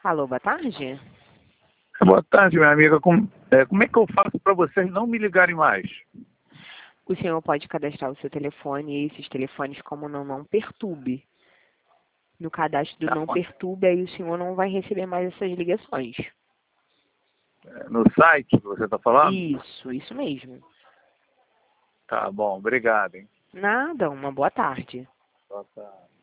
Alô, boa tarde? Boa tarde, minha amiga. Como é que eu faço para vocês não me ligarem mais? O senhor pode cadastrar o seu telefone e esses telefones como não perturbe. No cadastro do Tá não bom. perturbe, aí o senhor não vai receber mais essas ligações. No site que você está falando? Isso mesmo. Tá bom, obrigado, hein? Nada, uma boa tarde. Boa tarde.